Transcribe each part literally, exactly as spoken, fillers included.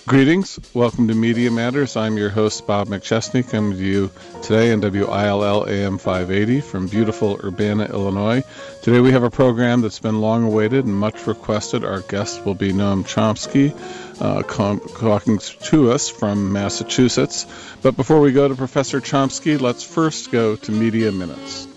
Greetings. Welcome to Media Matters. I'm your host, Bob McChesney, coming to you today on W I L L A M five eighty from beautiful Urbana, Illinois. Today we have a program that's been long awaited and much requested. Our guest will be Noam Chomsky, uh, com- talking to us from Massachusetts. But before we go to Professor Chomsky, let's first go to Media Minutes.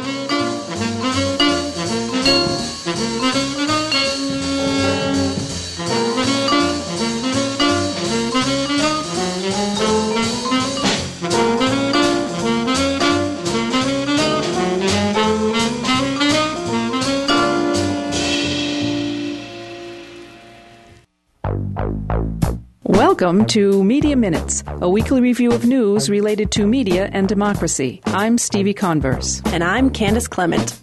Welcome to Media Minutes, a weekly review of news related to media and democracy. I'm Stevie Converse. And I'm Candace Clement.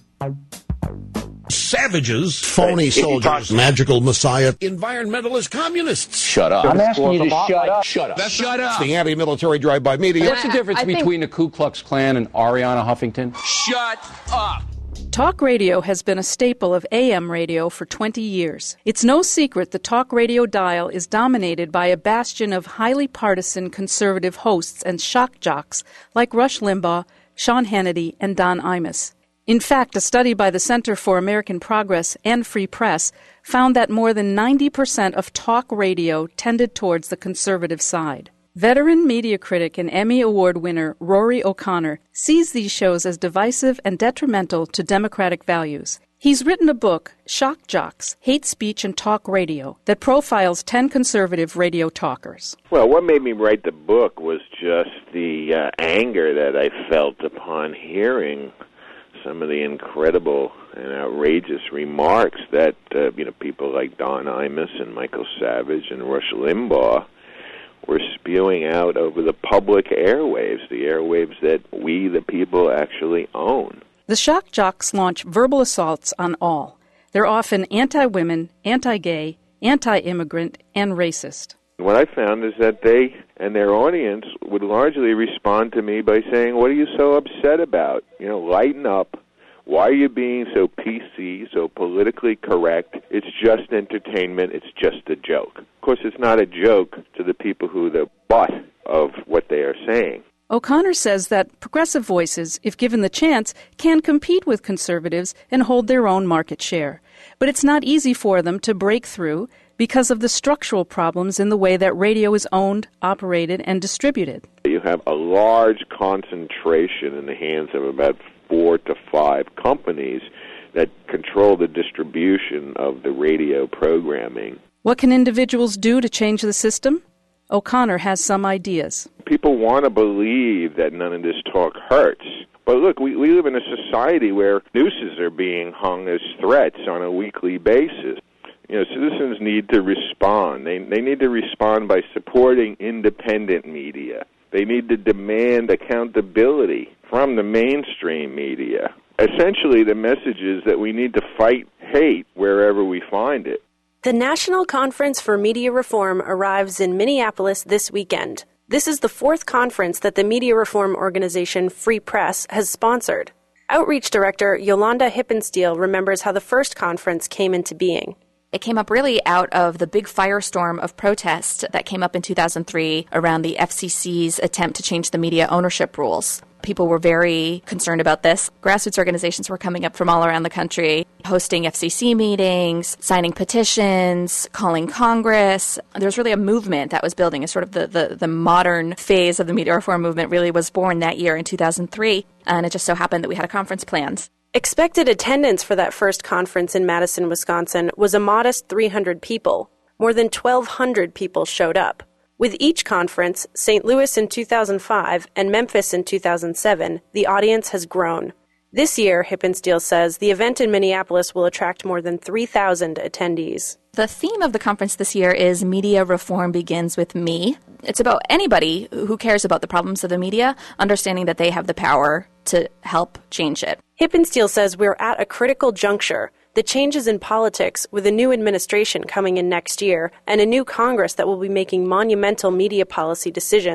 Savages, phony soldiers, magical messiah, environmentalist communists. Shut up. I'm asking you to shut up. Shut up. That's shut up. It's the anti-military drive-by media. What's the difference I between think... the Ku Klux Klan and Arianna Huffington? Shut up. Talk radio has been a staple of A M radio for twenty years. It's no secret the talk radio dial is dominated by a bastion of highly partisan conservative hosts and shock jocks like Rush Limbaugh, Sean Hannity, and Don Imus. In fact, a study by the Center for American Progress and Free Press found that more than ninety percent of talk radio tended towards the conservative side. Veteran media critic and Emmy Award winner Rory O'Connor sees these shows as divisive and detrimental to democratic values. He's written a book, Shock Jocks, Hate Speech and Talk Radio, that profiles ten conservative radio talkers. Well, what made me write the book was just the uh, anger that I felt upon hearing some of the incredible and outrageous remarks that uh, you know people like Don Imus and Michael Savage and Rush Limbaugh were spewing out over the public airwaves, the airwaves that we, the people, actually own. The shock jocks launch verbal assaults on all. They're often anti-women, anti-gay, anti-immigrant, and racist. What I found is that they and their audience would largely respond to me by saying, what are you so upset about? You know, lighten up. Why are you being so P C, so politically correct? It's just entertainment. It's just a joke. Of course, it's not a joke to the people who are the butt of what they are saying. O'Connor says that progressive voices, if given the chance, can compete with conservatives and hold their own market share. But it's not easy for them to break through because of the structural problems in the way that radio is owned, operated, and distributed. You have a large concentration in the hands of about four to five companies that control the distribution of the radio programming. What can individuals do to change the system? O'Connor has some ideas. People want to believe that none of this talk hurts. But look, we, we live in a society where nooses are being hung as threats on a weekly basis. You know, citizens need to respond. They, they need to respond by supporting independent media. They need to demand accountability from the mainstream media. Essentially, the message is that we need to fight hate wherever we find it. The National Conference for Media Reform arrives in Minneapolis this weekend. This is the fourth conference that the media reform organization Free Press has sponsored. Outreach Director Yolanda Hippensteel remembers how the first conference came into being. It came up really out of the big firestorm of protest that came up in two thousand three around the F C C's attempt to change the media ownership rules. People were very concerned about this. Grassroots organizations were coming up from all around the country, hosting F C C meetings, signing petitions, calling Congress. There was really a movement that was building. A sort of the, the, the modern phase of the media reform movement really was born that year in two thousand three, and it just so happened that we had a conference planned. Expected attendance for that first conference in Madison, Wisconsin was a modest three hundred people. More than twelve hundred people showed up. With each conference, Saint Louis in two thousand five and Memphis in two thousand seven, the audience has grown. This year, Hippensteel says, the event in Minneapolis will attract more than three thousand attendees. The theme of the conference this year is Media Reform Begins with Me. It's about anybody who cares about the problems of the media, understanding that they have the power to help change it. Hippensteel says we're at a critical juncture. The changes in politics, with a new administration coming in next year and a new Congress that will be making monumental media policy decisions,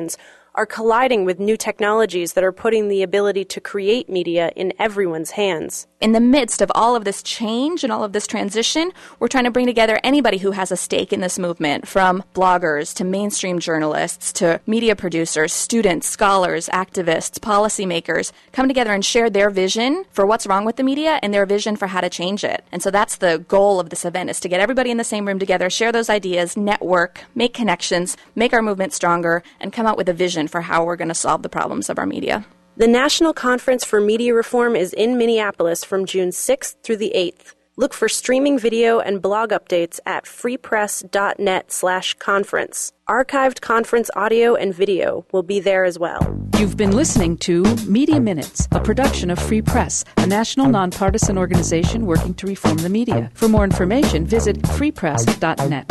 are colliding with new technologies that are putting the ability to create media in everyone's hands. In the midst of all of this change and all of this transition, we're trying to bring together anybody who has a stake in this movement, from bloggers to mainstream journalists to media producers, students, scholars, activists, policymakers, come together and share their vision for what's wrong with the media and their vision for how to change it. And so that's the goal of this event, is to get everybody in the same room together, share those ideas, network, make connections, make our movement stronger, and come out with a vision for how we're going to solve the problems of our media. The National Conference for Media Reform is in Minneapolis from June sixth through the eighth. Look for streaming video and blog updates at freepress.net slash conference. Archived conference audio and video will be there as well. You've been listening to Media Minutes, a production of Free Press, a national nonpartisan organization working to reform the media. For more information, visit free press dot net.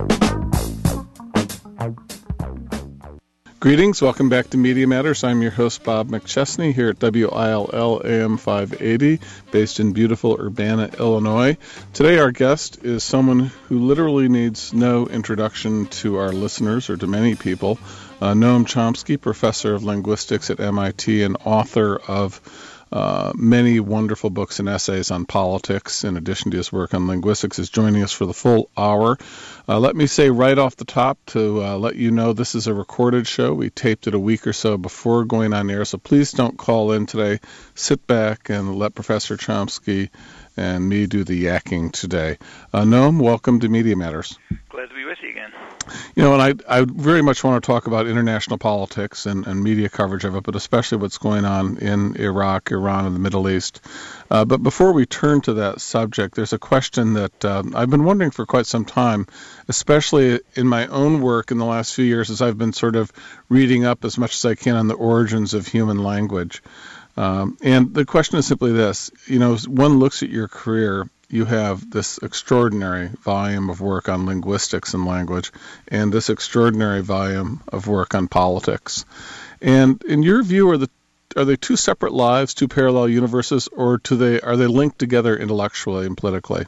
Greetings. Welcome back to Media Matters. I'm your host, Bob McChesney, here at W I L L A M five eighty, based in beautiful Urbana, Illinois. Today, our guest is someone who literally needs no introduction to our listeners or to many people. Uh, Noam Chomsky, professor of linguistics at M I T and author of Uh, many wonderful books and essays on politics, in addition to his work on linguistics, is joining us for the full hour. Uh, let me say right off the top to uh, let you know this is a recorded show. We taped it a week or so before going on air, so please don't call in today. Sit back and let Professor Chomsky and me do the yakking today. Uh, Noam, welcome to Media Matters. Glad to be with you again. You know, and I, I very much want to talk about international politics and, and media coverage of it, but especially what's going on in Iraq, Iran, and the Middle East. Uh, but before we turn to that subject, there's a question that um, I've been wondering for quite some time, especially in my own work in the last few years as I've been sort of reading up as much as I can on the origins of human language. Um, and the question is simply this. You know, as one looks at your career, you have this extraordinary volume of work on linguistics and language, and this extraordinary volume of work on politics. And in your view, are the are they two separate lives, two parallel universes, or do they are they linked together intellectually and politically?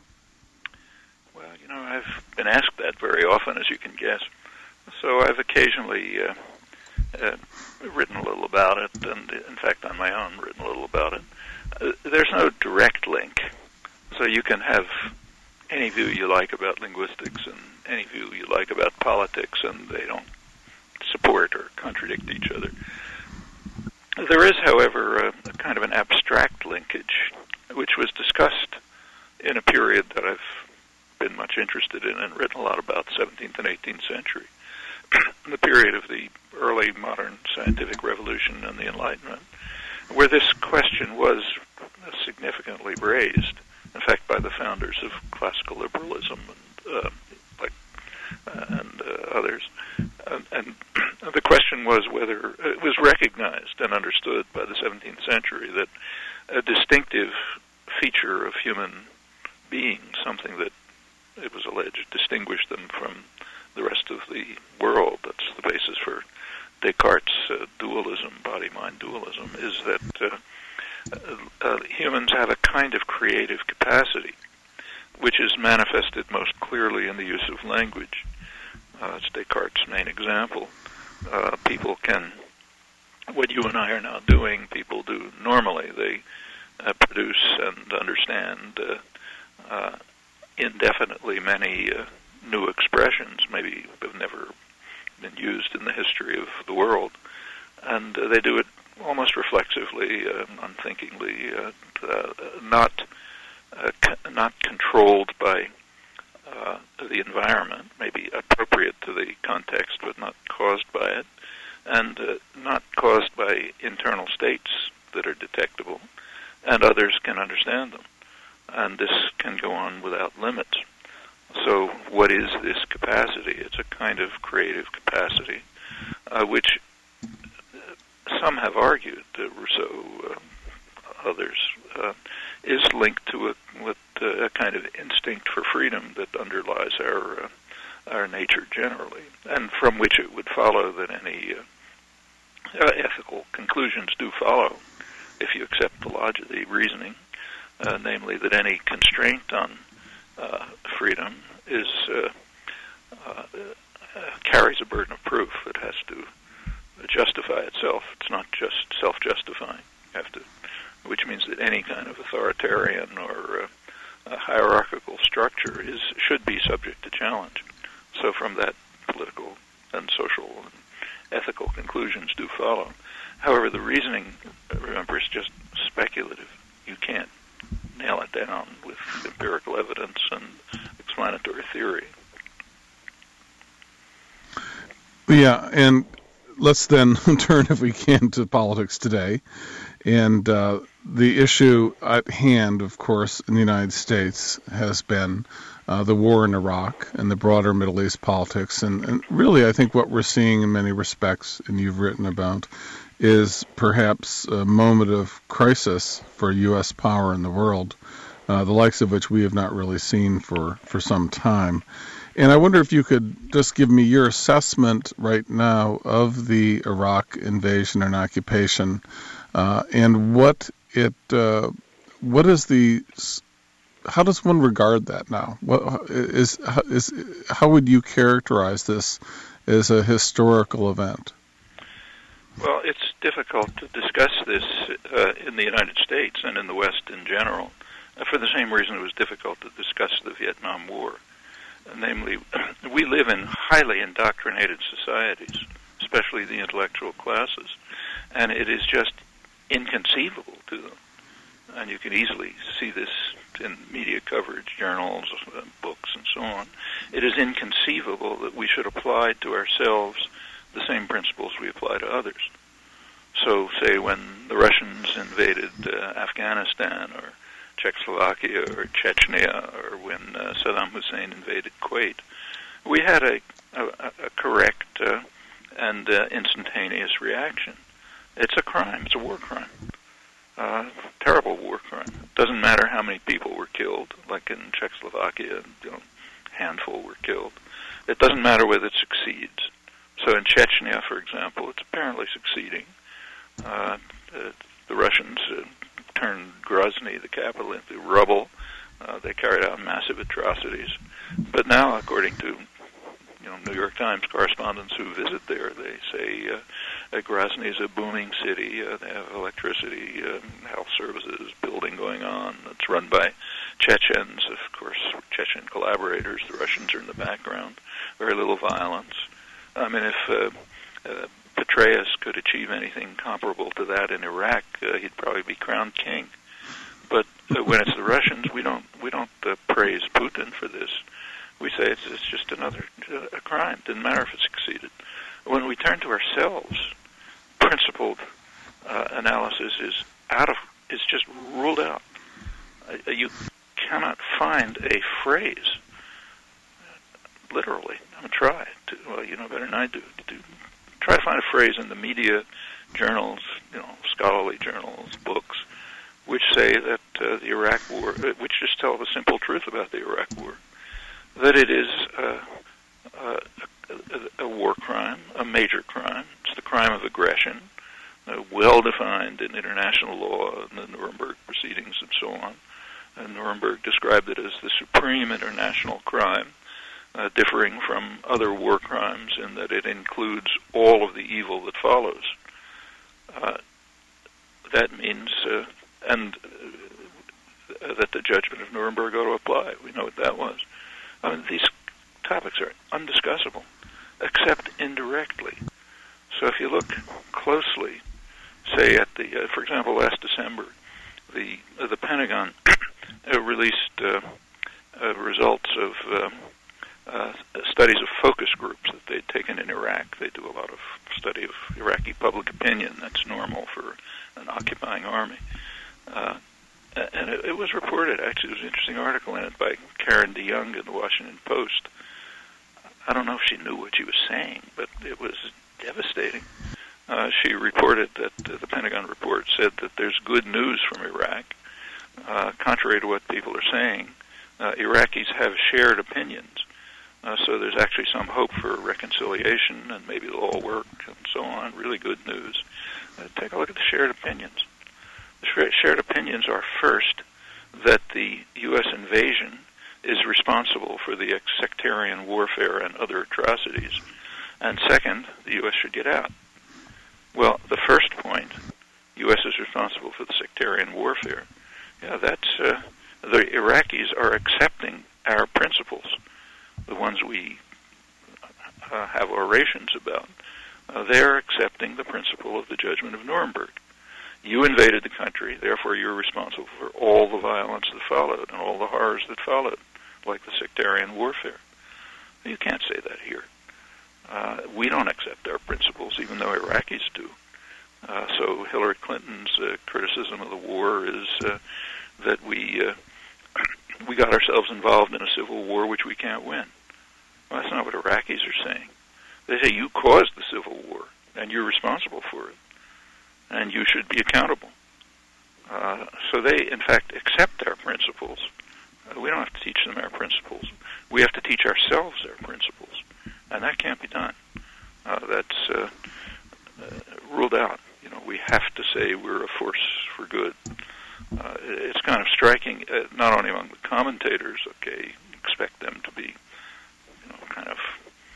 Well, you know, I've been asked that very often, as you can guess. So I've occasionally uh, uh, written a little about it, and in fact, on my own, written a little about it. Uh, there's no direct link. So you can have any view you like about linguistics and any view you like about politics, and they don't support or contradict each other. There is, however, a, a kind of an abstract linkage, which was discussed in a period that I've been much interested in and written a lot about, seventeenth and eighteenth century, the period of the early modern scientific revolution and the Enlightenment, where this question was significantly raised. In fact, by the founders of classical liberalism and uh, like uh, and uh, others, and, and the question was whether it was recognized and understood by the seventeenth century that a distinctive feature of human being, something that it was alleged distinguished them from the rest of the world, that's the basis for Descartes' uh, dualism, body-mind dualism, is that uh, Uh, uh, humans have a kind of creative capacity, which is manifested most clearly in the use of language. Uh, it's Descartes' main example. Uh, people can, what you and I are now doing, people do normally. They uh, produce and understand uh, uh, indefinitely many uh, new expressions, maybe have never been used in the history of the world, and uh, they do it almost reflexively, uh, unthinkingly, uh, uh, not uh, c- not controlled by uh, the environment, maybe appropriate to the context, but not caused by it, and uh, not caused by internal states that are detectable, and others can understand them. And this can go on without limits. So what is this capacity? It's a kind of creative capacity, uh, which some have argued, uh, Rousseau, uh, others, uh, is linked to a, with, uh, a kind of instinct for freedom that underlies our uh, our nature generally, and from which it would follow that any uh, uh, ethical conclusions do follow, if you accept the logic, the reasoning, uh, namely that any constraint on uh, freedom is uh, uh, uh, carries a burden of proof. It has to justify self-justifying. You have to, which means that any kind of authoritarian or uh, a hierarchical structure is should be subject to challenge. So from that, political and social and ethical conclusions do follow. However, the reasoning, remember, is just speculative. You can't nail it down with empirical evidence and explanatory theory. Yeah, and let's then turn, if we can, to politics today. And uh, the issue at hand, of course, in the United States has been uh, the war in Iraq and the broader Middle East politics. And, and really, I think what we're seeing in many respects, and you've written about, is perhaps a moment of crisis for U S power in the world, uh, the likes of which we have not really seen for, for some time. And I wonder if you could just give me your assessment right now of the Iraq invasion and occupation, uh, and what it, uh, what is the, how does one regard that now? What is is how would you characterize this as a historical event? Well, it's difficult to discuss this uh, in the United States and in the West in general, uh, for the same reason it was difficult to discuss the Vietnam War. Namely, we live in highly indoctrinated societies, especially the intellectual classes, and it is just inconceivable to them. And you can easily see this in media coverage, journals, uh, books, and so on. It is inconceivable that we should apply to ourselves the same principles we apply to others. So, say when the Russians invaded uh, Afghanistan or Czechoslovakia or Chechnya, or when uh, Saddam Hussein invaded Kuwait, we had a, a, a correct uh, and uh, instantaneous reaction. It's a crime. It's a war crime. Uh, terrible war crime. Doesn't matter how many people were killed, like in Czechoslovakia, you know, a handful were killed. It doesn't matter whether it succeeds. So in Chechnya, for example, it's apparently succeeding. Uh, the, the Russians uh, turned Grozny, the capital, into rubble. Uh, they carried out massive atrocities. But now, according to you know New York Times correspondents who visit there, they say uh, uh, Grozny is a booming city. Uh, they have electricity, uh, health services, building going on. It's run by Chechens, of course, Chechen collaborators. The Russians are in the background. Very little violence. I mean, if uh, uh, Petraeus could achieve anything comparable to that in Iraq, uh, he'd probably be crowned king. But uh, when it's the Russians, we don't we don't uh, praise Putin for this. We say it's, it's just another uh, a crime. Didn't matter if it succeeded. When we turn to ourselves, principled uh, analysis is out of is just ruled out. Uh, you cannot find a phrase. Literally, I'm gonna try to. Well, you know better than I do. To try to find a phrase in the media, journals, you know, scholarly journals, books, which say that uh, the Iraq War, which just tell the simple truth about the Iraq War, that it is uh, uh, a, a war crime, a major crime. It's the crime of aggression, uh, well defined in international law and the Nuremberg proceedings and so on. And Nuremberg described it as the supreme international crime. Uh, differing from other war crimes in that it includes all of the evil that follows. Uh, that means, uh, and uh, that the judgment of Nuremberg ought to apply. We know what that was. I mean, these topics are undiscussable, except indirectly. So if you look closely, say at the, uh, for example, last December, the uh, the Pentagon uh, released uh, uh, results of um, Uh, studies of focus groups that they'd taken in Iraq. They do a lot of study of Iraqi public opinion. That's normal for an occupying army. Uh, and it, it was reported, actually, there was an interesting article in it by Karen DeYoung in the Washington Post. I don't know if she knew what she was saying, but it was devastating. Uh, she reported that uh, the Pentagon report said that there's good news from Iraq. Uh, contrary to what people are saying, uh, Iraqis have shared opinions. Uh, so there's actually some hope for reconciliation, and maybe it'll all work, and so on. Really good news. Uh, take a look at the shared opinions. The sh- shared opinions are, first, that the U S invasion is responsible for the sectarian warfare and other atrocities, and second, the U S should get out. Well, the first point U S is responsible for the sectarian warfare. Yeah, that's uh, the Iraqis are accepting our principles, the ones we uh, have orations about. Uh, they're accepting the principle of the judgment of Nuremberg. You invaded the country, therefore you're responsible for all the violence that followed and all the horrors that followed, like the sectarian warfare. You can't say that here. Uh, we don't accept our principles, even though Iraqis do. Uh, so Hillary Clinton's uh, criticism of the war is uh, that we uh, we got ourselves involved in a civil war which we can't win. Well, that's not what Iraqis are saying. They say you caused the civil war, and you're responsible for it, and you should be accountable. Uh, so they, in fact, accept our principles. Uh, we don't have to teach them our principles. We have to teach ourselves our principles, and that can't be done. Uh, that's uh, uh, ruled out. You know, we have to say we're a force for good. Uh, it's kind of striking, uh, not only among the commentators. Okay, expect them to be, you know, kind of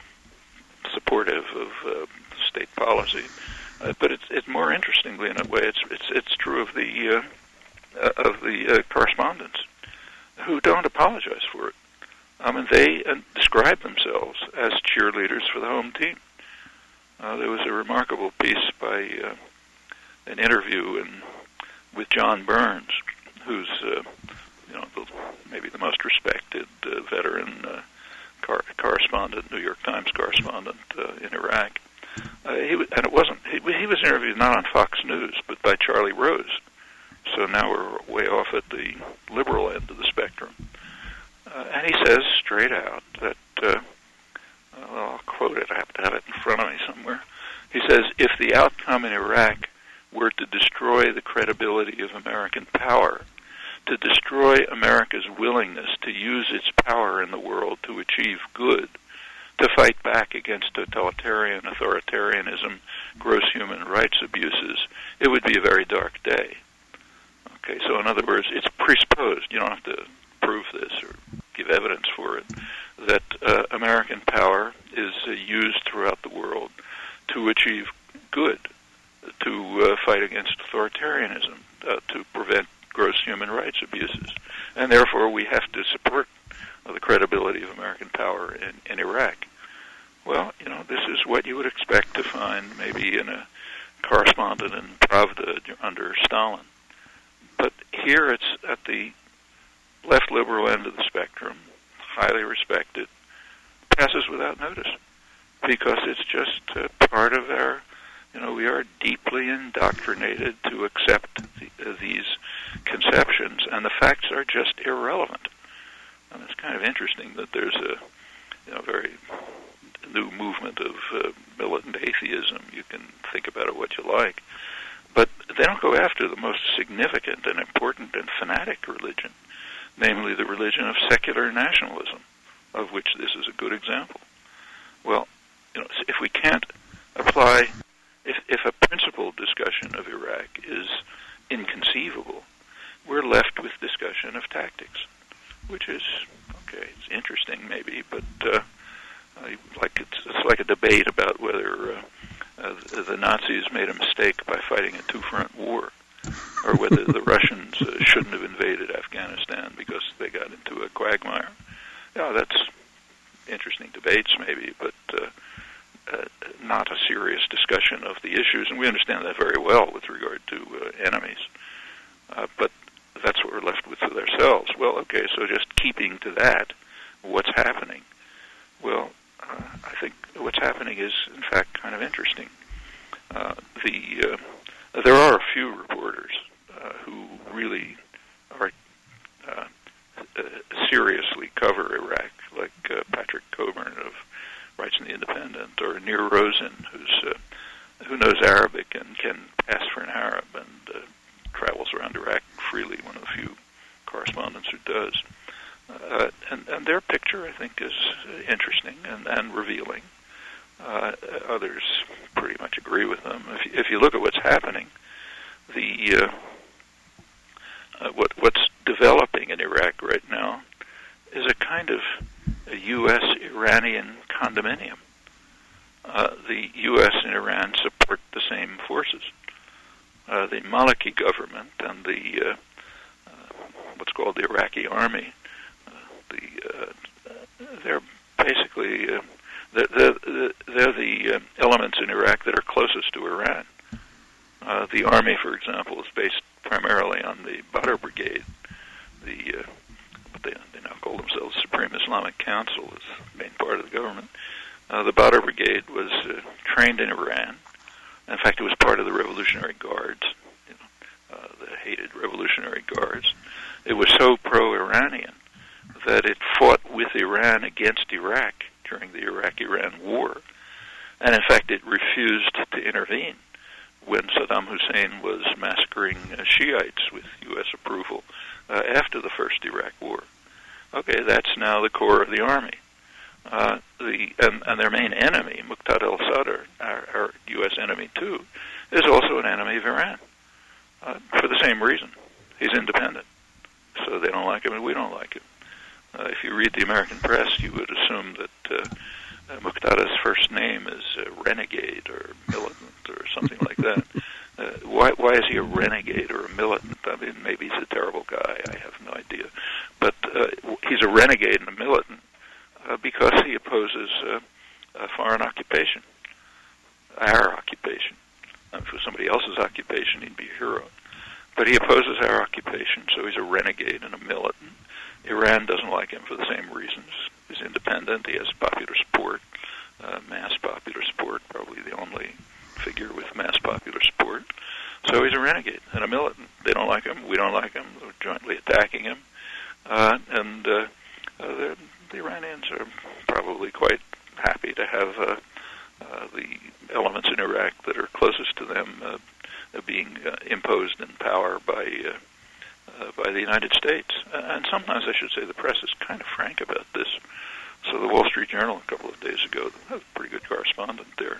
supportive of uh, state policy, uh, but it's it's more interestingly in a way it's it's it's true of the uh, uh, of the uh, correspondents who don't apologize for it. I mean, they uh, describe themselves as cheerleaders for the home team. Uh, there was a remarkable piece by uh, an interview in, with John Burns, who's uh, you know the, maybe the most respected uh, veteran uh, car- correspondent, New York Times correspondent uh, in Iraq. Uh, he was, and it wasn't he, he was interviewed not on Fox News but by Charlie Rose. So now we're way off at the liberal end of the spectrum. Uh, and he says straight out that, uh, well, I'll quote it, I have to have it in front of me somewhere. He says, if the outcome in Iraq were to destroy the credibility of American power, to destroy America's willingness to use its power in the world to achieve good, to fight back against totalitarian authoritarianism, gross human rights abuses, it would be a very dark day. Okay, so in other words, it's presupposed, you don't have to prove this or give evidence for it, that uh, American power is uh, used throughout the world to achieve good, to uh, fight against authoritarianism, uh, to prevent gross human rights abuses. And therefore we have to support uh, the credibility of American power in, in Iraq. Well, you know, this is what you would expect to find maybe in a correspondent in Pravda under Stalin. But here it's at the left liberal end of the spectrum, highly respected, passes without notice because it's just uh, part of our, you know, we are deeply indoctrinated to accept the, uh, these conceptions, and the facts are just irrelevant. And it's kind of interesting that there's a, you know, very new movement of uh, militant atheism. You can think about it what you like. But they don't go after the most significant and important and fanatic religion, namely the religion of secular nationalism, of which this is a good example. Well, you know, if we can't apply, if, if a principled discussion of Iraq is inconceivable, we're left with discussion of tactics, which is, okay, it's interesting maybe, but uh, like it's, it's like a debate about whether uh, Uh, the, the Nazis made a mistake by fighting a two-front war, or whether the Russians uh, shouldn't have invaded Afghanistan because they got into a quagmire. Yeah, that's interesting debates maybe, but uh, uh, not a serious discussion of the issues, and we understand that very well with regard to uh, enemies. Uh, but that's what we're left with with ourselves. Well, okay, so just keeping to that, what's happening? Well, Uh, I think what's happening is, in fact, kind of interesting. Uh, the uh, there are a few reporters uh, who really are uh, uh, seriously cover Iraq, like uh, Patrick Coburn of Writes in the Independent, or Nir Rosen, who's uh, who knows Arabic and can pass for an Arab and uh, travels around Iraq freely. One of the few correspondents who does. Uh, and, and their picture, I think, is interesting and, and revealing. Uh, others pretty much agree with them. If, if you look at what's happening, the uh, uh, what what's developing in Iraq right now is a kind of a U S Iranian condominium. Uh, the U S and Iran support the same forces. uh, the Maliki government and the uh, uh, what's called the Iraqi army, uh, the uh, they're basically uh, they're, they're, they're the uh, elements in Iraq that are closest to Iran. Uh, the army, for example, is based primarily on the Badr Brigade. The uh, what they, they now call themselves Supreme Islamic Council is the main part of the government. Uh, the Badr Brigade was uh, trained in Iran. In fact, it was part of the Revolutionary Guards, you know, uh, the hated Revolutionary Guards. It was so pro-Iranian that it fought with Iran against Iraq during the Iraq-Iran war. And in fact, it refused to intervene when Saddam Hussein was massacring uh, Shiites with U S approval uh, after the first Iraq war. Okay, that's now the core of the army. Uh, the and, and their main enemy, Muqtada al-Sadr, our, our U S enemy too, is also an enemy of Iran uh, for the same reason. He's independent, so they don't like him and we don't like him. Uh, if you read the American press, you would assume that uh, uh, Muqtada's first name is uh, renegade or militant or something like that. Uh, why, why is he a renegade or a militant? I mean, maybe he's a terrible guy. I have no idea. But uh, he's a renegade and a militant uh, because he opposes uh, uh, foreign occupation, our occupation. Um, if it was somebody else's occupation, he'd be a hero. But he opposes our occupation, so he's a renegade and a militant. Iran doesn't like him for the same reasons. He's independent. He has popular support, uh, mass popular support, probably the only figure with mass popular support. So he's a renegade and a militant. They don't like him. We don't like him. They're jointly attacking him. Uh, and uh, uh, the, the Iranians are probably quite happy to have uh, uh, the elements in Iraq that are closest to them uh, being uh, imposed in power by uh, uh, by the United States. Uh, and sometimes I should say the press is kind of frank about this. So the Wall Street Journal a couple of days ago, a pretty good correspondent there,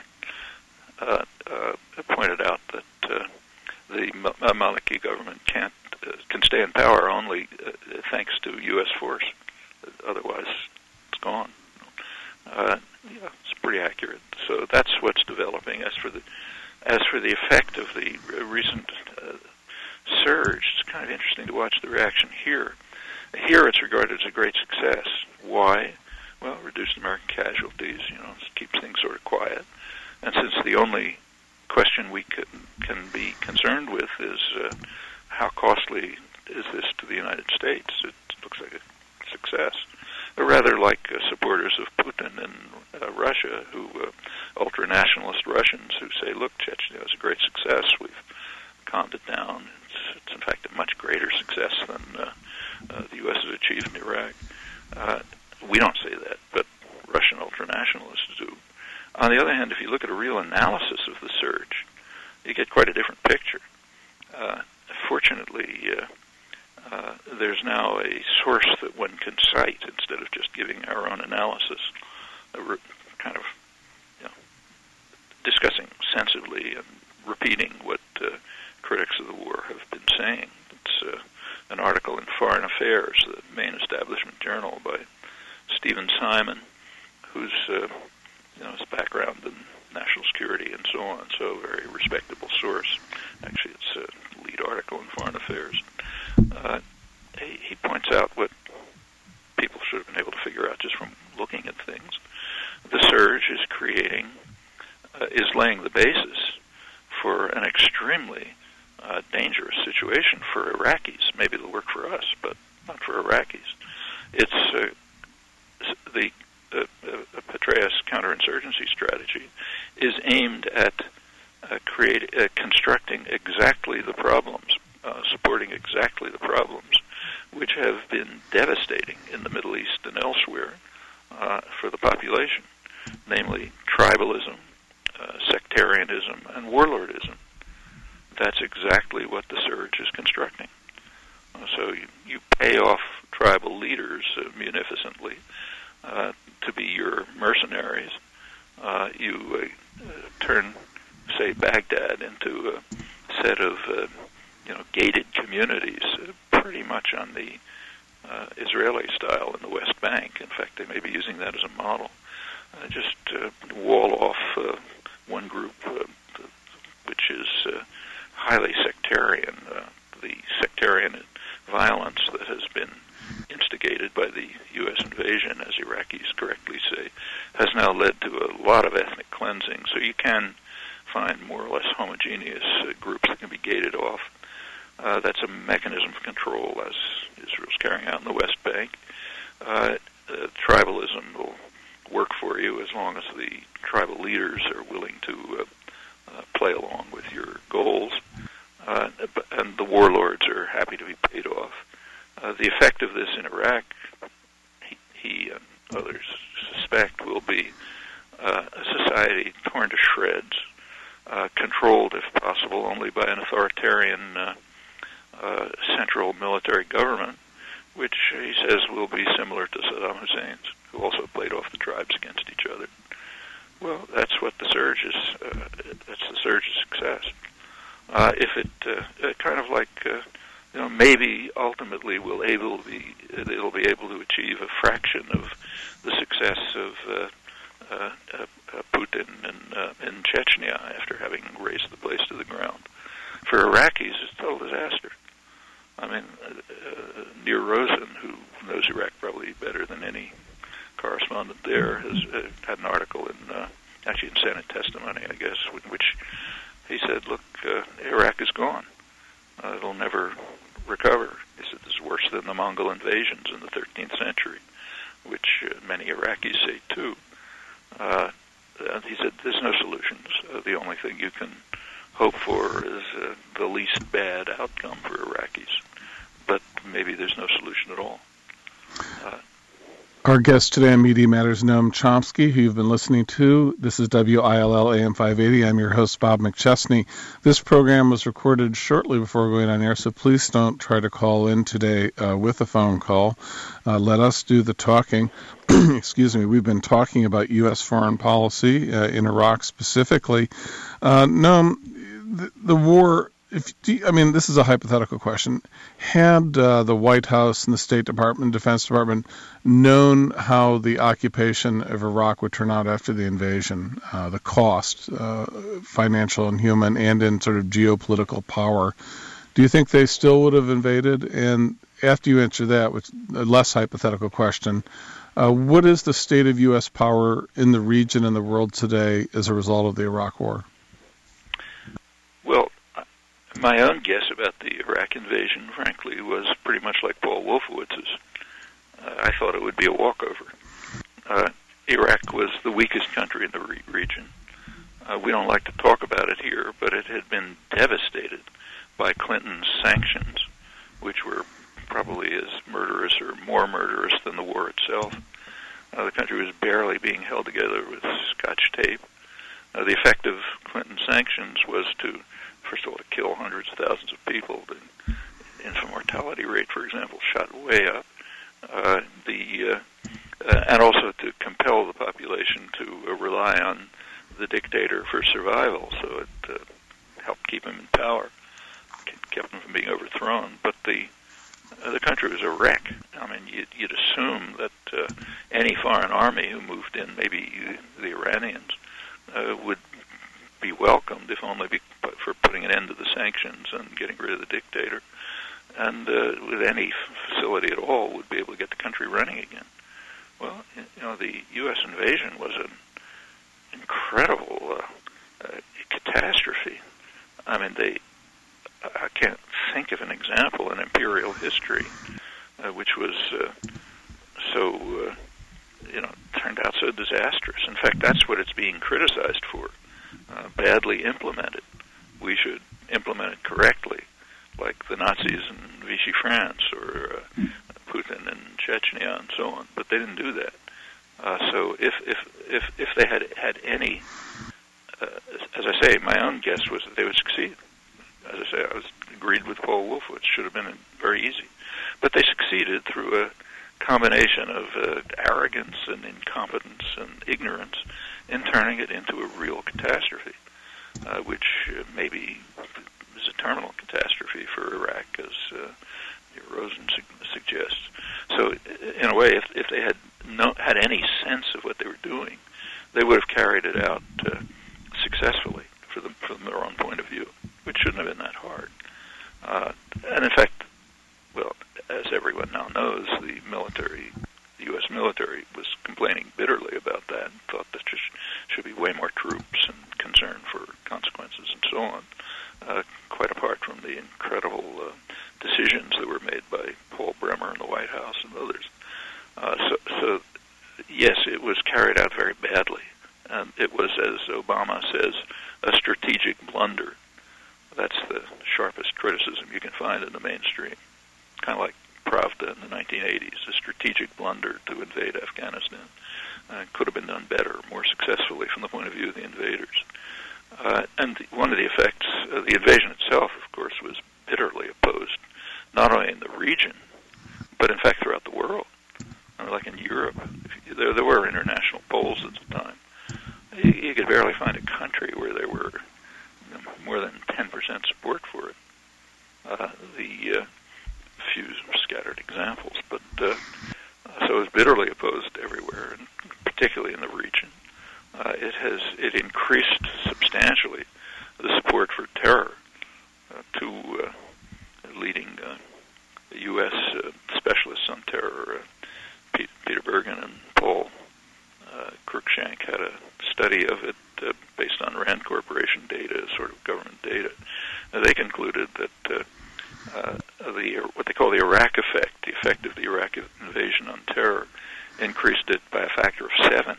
uh, uh, pointed out that uh, the Maliki government can't uh, can stay in power only uh, thanks to U S force. Otherwise, it's gone. Uh, yeah, it's pretty accurate. So that's what's developing. As for the as for the effect of the recent uh, surge, it's kind of interesting to watch the reaction here. Here, it's regarded as a great success. Why? Well, reduced American casualties. You know, it keeps things sort of quiet. And since the only question we can can be concerned with is uh, how costly is this to the United States, it looks like a success. Or rather, like uh, supporters of Putin in uh, Russia, who uh, ultra-nationalist Russians who say, "Look, Chechnya is a great success. We've calmed it down. It's, it's in fact a much greater success than uh, uh, the U S has achieved in Iraq." Uh, we don't say that, but Russian ultra-nationalists do. On the other hand, if you look at a real analysis of the surge, you get quite a different picture. Uh, fortunately, uh, uh, there's now a source that one can cite instead of just giving our own analysis, uh, re- kind of you know, discussing sensibly and repeating what uh, critics of the war have been saying. It's uh, an article in Foreign Affairs, the main establishment journal, by Stephen Simon, who's uh, you know his background in national security and so on, so a very respectable source. Actually, it's a lead article in Foreign Affairs. Uh, he, he points out what people should have been able to figure out just from looking at things. The surge is creating, uh, is laying the basis for an extremely uh, dangerous situation for Iraqis. Maybe it'll work for us, but not for Iraqis. It's uh, the uh, uh, Petraeus counterinsurgency strategy is aimed at uh, create, uh, constructing exactly the problems, uh, supporting exactly the problems which have been devastating in the Middle East and elsewhere uh, for the population, namely tribalism, uh, sectarianism, and warlordism. That's exactly what the surge is constructing. Uh, so you, you pay off tribal leaders uh, munificently uh, to be your mercenaries. Uh, you uh, uh, turn, say, Baghdad into a set of uh, you know gated communities, uh, pretty much on the uh, Israeli style in the West Bank. In fact, they may be using that as a model. Uh, just uh, wall off uh, one group, uh, which is uh, highly so you can find more or less homogeneous uh, groups that can be gated off. Uh, that's a mechanism for control, as Israel's carrying out in the West Bank. Uh, uh, tribalism will work for you as long as the tribal leaders are willing to uh, uh, play along with your goals, uh, and the warlords are happy to be paid off. Uh, the effect of this in Iraq, he, he and others suspect, will be uh, a society torn to shreds, uh, controlled, if possible, only by an authoritarian uh, uh, central military government, which he says will be similar to Saddam Hussein's, who also played off the tribes against each other. Well, that's what the surge is. Uh, that's the surge's success. Uh, if it uh, kind of like uh, you know, maybe ultimately will able be it'll be able to achieve a fraction of the success of uh, uh, uh, Putin in uh, in Chechnya after having razed the place to the ground. For Iraqis, it's a total disaster. I mean, uh, Nir Rosen, who knows Iraq probably better than any correspondent there, has uh, had an article in, uh, actually in Senate testimony, I guess, in which he said, look, uh, Iraq is gone. Uh, it'll never recover. He said this is worse than the Mongol invasions in the thirteenth century, which uh, many Iraqis say too. Uh, and he said there's no solutions. Uh, the only thing you can hope for is uh, the least bad outcome for Iraqis. But maybe there's no solution at all. Uh, Our guest today on Media Matters, Noam Chomsky, who you've been listening to. This is W I L L A M five eighty. I'm your host, Bob McChesney. This program was recorded shortly before going on air, so please don't try to call in today uh, with a phone call. Uh, let us do the talking. Excuse me. We've been talking about U S foreign policy uh, in Iraq specifically. Uh, Noam, the, the war... If you, I mean, this is a hypothetical question. Had uh, the White House and the State Department, Defense Department, known how the occupation of Iraq would turn out after the invasion, uh, the cost, uh, financial and human, and in sort of geopolitical power, do you think they still would have invaded? And after you answer that, which a less hypothetical question, uh, what is the state of U S power in the region and the world today as a result of the Iraq War? Well, my own guess about the Iraq invasion, frankly, was pretty much like Paul Wolfowitz's. Uh, I thought it would be a walkover. Uh, Iraq was the weakest country in the re- region. Uh, we don't like to talk about it here, but it had been devastated by Clinton's sanctions, which were probably as murderous or more murderous than the war itself. Uh, the country was barely being held together with Scotch tape. Uh, the effect of Clinton's sanctions was to, first of all, to kill hundreds of thousands of people. The infant mortality rate, for example, shot way up. Uh, the uh, uh, and also to compel the population to uh, rely on the dictator for survival, so it uh, helped keep him in power, kept him from being overthrown. But the uh, the country was a wreck. I mean, you'd, you'd assume that uh, any foreign army who moved in, maybe the Iranians, uh, would be welcomed, if only be, for putting an end to the sanctions and getting rid of the dictator, and uh, with any facility at all, would be able to get the country running again. Well, you know, the U S invasion was an incredible uh, uh, catastrophe. I mean, they, I can't think of an example in imperial history uh, which was uh, so, uh, you know, turned out so disastrous. In fact, that's what it's being criticized for. Uh, badly implemented. We should implement it correctly, like the Nazis in Vichy France or uh, Putin in Chechnya and so on. But they didn't do that. Uh, so if if if if they had had any, uh, as I say, my own guess was that they would succeed. As I say, I was agreed with Paul Wolfowitz. It should have been very easy, but they succeeded through a combination of uh, arrogance and incompetence and ignorance in turning it into a real catastrophe, uh, which uh, maybe is a terminal catastrophe for Iraq, as uh, Rosen su- suggests. So, in a way, if, if they had no, had any sense of what they were doing, they would have carried it out uh, successfully for them, from their own point of view, which shouldn't have been that hard. Uh, and in fact, well, as everyone now knows, the military, the U S military, was complaining bitterly about that and thought there should be way more troops and so on, uh, quite apart from the incredible uh, decisions that were made by Paul Bremer in the White House and others. Uh, so, so, yes, it was carried out very badly. And it was, as Obama says, a strategic blunder. That's the sharpest criticism you can find in the mainstream. Kind of like Pravda in the nineteen eighties, a strategic blunder to invade Afghanistan. Uh, could have been done better, more successfully from the point of view of the invaders. Uh, and the, one of the effects, uh, the invasion itself, of course, was bitterly opposed, not only in the region, but in fact throughout the world. Uh, like in Europe, if you, there, there were international polls at the time. You, you could barely find a country where there were you know, more than ten percent support for it. Uh, the uh, few scattered examples, but uh, so it was bitterly opposed everywhere, and particularly in the region. Uh, it has it increased substantially the support for terror uh, to uh, leading uh, U S uh, specialists on terror, uh, Pete, Peter Bergen and Paul uh, Cruikshank had a study of it uh, based on Rand Corporation data, sort of government data. Uh, they concluded that uh, uh, the what they call the Iraq effect, the effect of the Iraq invasion on terror, increased it by a factor of seven.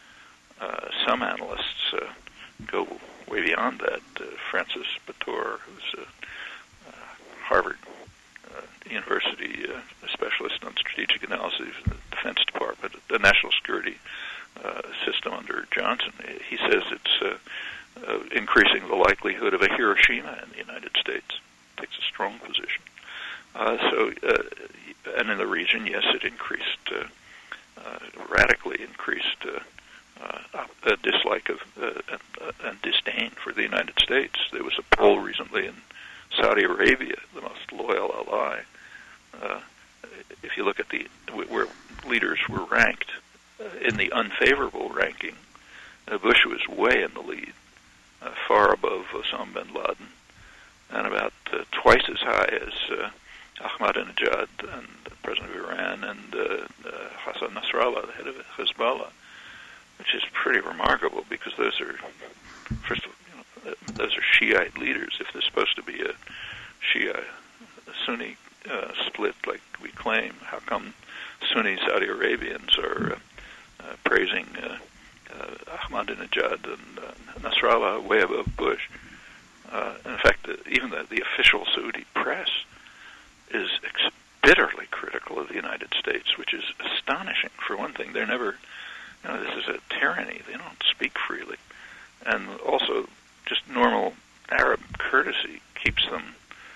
Uh, some analysts uh, go way beyond that. Uh, Francis Bator, who's a uh, Harvard uh, University uh, specialist on strategic analysis in the Defense Department, the national security uh, system under Johnson, he says it's uh, uh, increasing the likelihood of a Hiroshima in the United States. Takes a strong position. Uh, so, uh, and in the region, yes, it increased, uh, uh, radically increased uh, uh, a dislike of uh, and, uh, and disdain for the United States. There was a poll recently in Saudi Arabia, the most loyal ally. Uh, if you look at the where leaders were ranked uh, in the unfavorable ranking, uh, Bush was way in the lead, uh, far above Osama bin Laden, and about uh, twice as high as uh, Ahmadinejad, and the president of Iran, and uh, uh, Hassan Nasrallah, the head of Hezbollah, which is pretty remarkable because those are, first of all, you know, those are Shiite leaders. If there's supposed to be a Shia Sunni uh, split like we claim, how come Sunni Saudi Arabians are uh, uh, praising uh, uh, Ahmadinejad and uh, Nasrallah way above Bush? Uh, in fact, uh, even the, the official Saudi press is ex- bitterly critical of the United States, which is astonishing. For one thing, they're never, you know, this is a tyranny. They don't speak freely. And also, just normal Arab courtesy keeps them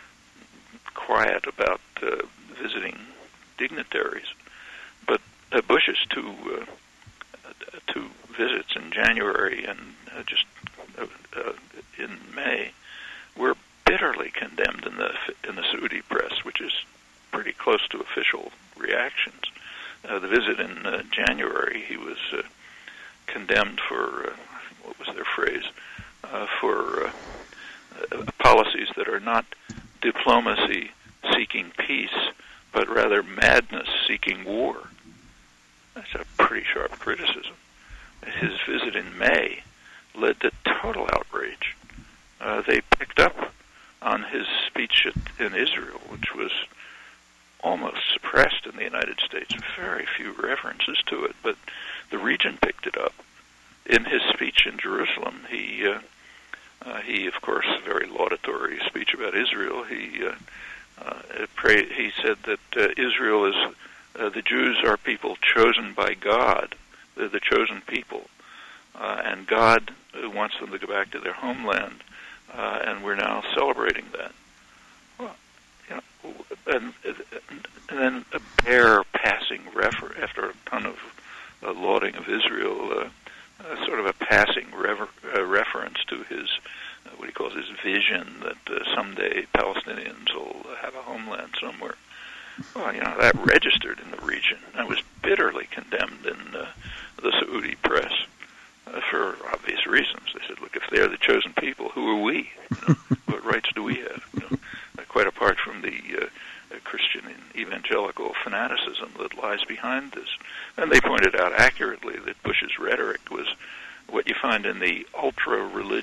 quiet about uh, visiting dignitaries. But uh, Bush's two, uh, two visits in January and uh, just uh, uh, in May were bitterly condemned in the in the Saudi press, which is pretty close to official reactions. Uh, the visit in uh, January, he was uh, condemned for, uh, what was their phrase, uh, for uh, uh, policies that are not diplomacy seeking peace, but rather madness seeking war. That's a pretty sharp criticism. His visit in May led to total outrage. Uh, they picked up on his speech at, in Israel, which was almost suppressed in the United States. Very few references to it, but the region picked it up. In his speech in Jerusalem, he, uh, uh, he of course, a very laudatory speech about Israel. He, uh, uh, prayed, he said that uh, Israel is, uh, the Jews are people chosen by God. They're the chosen people, uh, and God wants them to go back to their homeland. Uh, and we're now celebrating that. Well, you know, and, and then a bare passing refer after a ton of uh, lauding of Israel, uh, uh, sort of a passing rever- uh, reference to his uh, what he calls his vision that uh, someday Palestinians will have a homeland somewhere. Well, you know, that registered in the region. That was bitterly condemned in uh, the Saudi press. Uh, for obvious reasons. They said, look, if they're the chosen people, who are we? You know, what rights do we have? You know, uh, quite apart from the uh, uh, Christian and evangelical fanaticism that lies behind this. And they pointed out accurately that Bush's rhetoric was what you find in the ultra-religious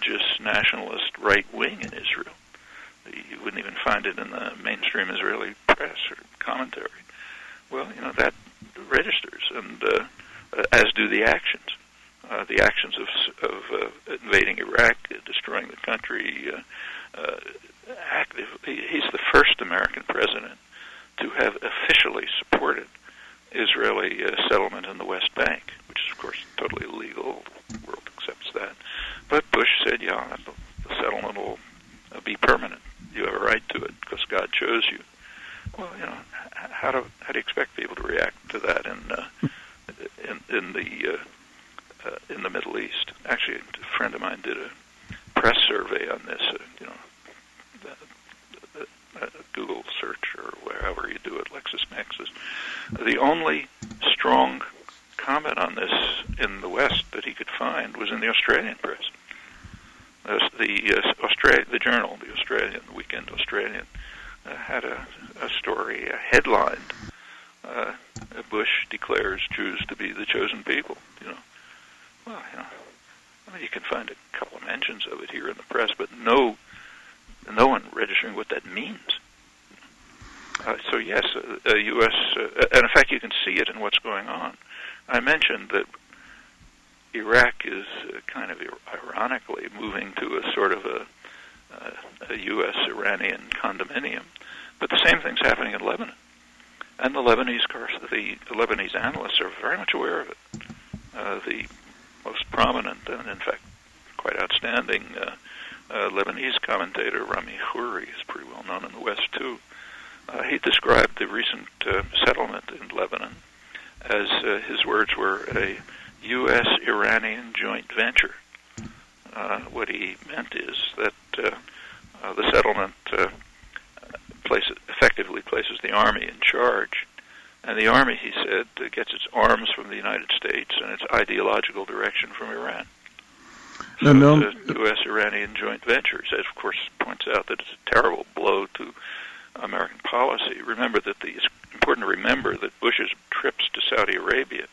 religious nationalist right wing in Israel. You wouldn't even find it in the mainstream Israeli press or commentary. Well, you know, that registers, and uh, as do the actions. Uh, the actions of, of uh, invading Iraq, uh, destroying the country, uh, uh, active. He's the first American president to have officially supported Israeli uh, settlement in the West Bank, which is, of course, totally illegal. The world accepts that. But Bush said, yeah, the, the settlement will uh, be permanent. You have a right to it because God chose you. Well, you know, how do how do you expect people to react to that in uh, in, in the uh, uh, in the Middle East? Actually, a friend of mine did a press survey on this. Uh, you know, uh, uh, Google search or wherever you do it, LexisNexis. The only strong comment on this in the West that he could find was in the Australian press. Uh, the uh, Australia, the Journal, the Australian, the Weekend Australian, uh, had a, a story, a headline. Uh, Bush declares Jews to be the chosen people. You know, well, you know, I mean, you can find a couple of mentions of it here in the press, but no, no one registering what that means. Uh, so yes, uh, uh, U S Uh, and in fact, you can see it in what's going on. I mentioned that Iraq is uh, kind of ironically moving to a sort of a, uh, a U S Iranian condominium, but the same thing's happening in Lebanon, and the Lebanese, the, the Lebanese analysts are very much aware of it. Uh, the most prominent and, in fact, quite outstanding uh, uh, Lebanese commentator Rami Khouri is pretty well known in the West too. Uh, he described the recent uh, settlement in Lebanon as uh, his words were a U S Iranian joint venture. Uh, what he meant is that uh, uh, the settlement uh, places, effectively places the Army in charge, and the Army, he said, uh, gets its arms from the United States and its ideological direction from Iran. So no, no. It's a U S Iranian joint venture. He says, of course, points out that it's a terrible blow to American policy. Remember that the, it's important to remember that Bush's trips to Saudi Arabia.